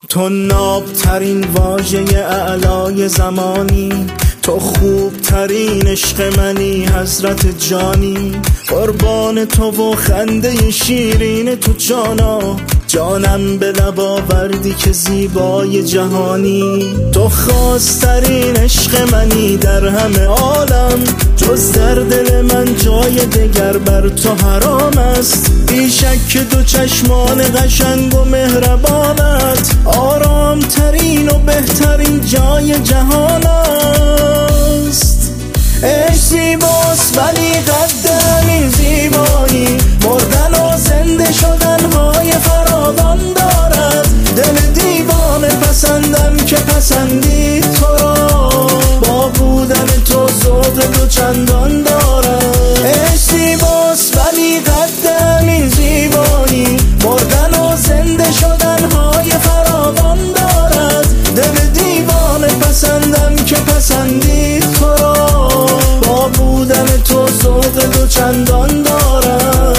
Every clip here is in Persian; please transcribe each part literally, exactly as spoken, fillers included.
تو نابترین واژه اعلای زمانی، تو خوبترین عشق منی حضرت جانی. قربان تو و خنده شیرین تو جانا، جانم به لب آوردی که زیبای جهانی. تو خاصترین عشق منی در همه عالم، جز در دل من جای دگر بر تو حرام است. بی شک دو چشمان قشنگ و مهربانت آرام ترین و بهترین جای جهان است. عشق زیباست ولی قد همین زیبایی، مردن و زنده شدن های فراوان دارد. دل دیوانه پسندم که پسندی تو را، با بودن تو ذوق دو چندان دارد. عشق زیباست ولی قد همین زیبایی، مردن و زنده شدن های فراوان دارد. دل دیوانه پسندم که پسندی تو را، با بودن تو ذوق دو چندان دارد.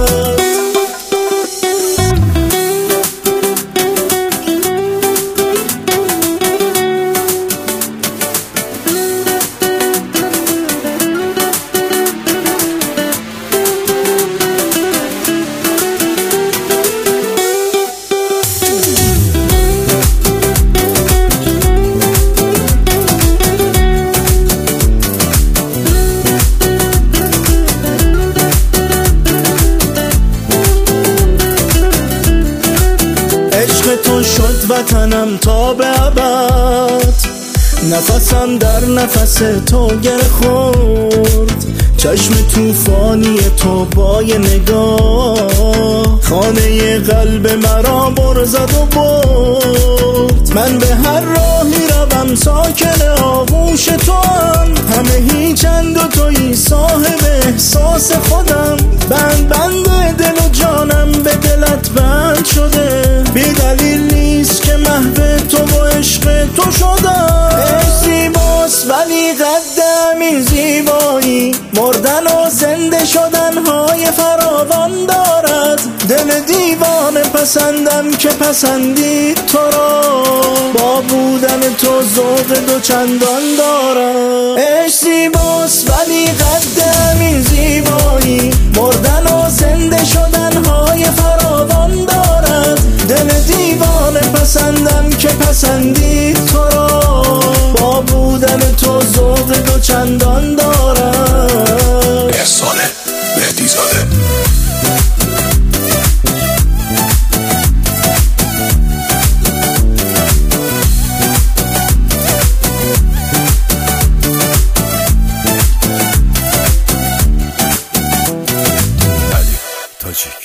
عشق تو شد وطنم تا به ابد، نفسم در نفس تو گره خورد. چشم توفانی تو با یه نگاه، خانه قلب مرا برزد و برد. من به هر راهی روم ساکن آغوش تو هم، همه هیچند و تویی صاحب احساس خودم. بند بند دل و جانم به دلت بند شده، بی دلیل نیست که محو تو و عشق تو شدم. عشق زیباست ولی قد همین زیبایی، مردن و زنده شدن های فراوان دارد. دل دیوانه پسندم که پسندی تو را، با بودن تو ذوق دو چندان دارد. عشق زیباست ولی قد همین زیبایی، مردن و زنده شدن های فراوان دارد. دل دیوانه پسندم که پسندی تو را، با بودن تو ذوق دو چندان دارد. احسان مهدی زاده. علی تاجیک.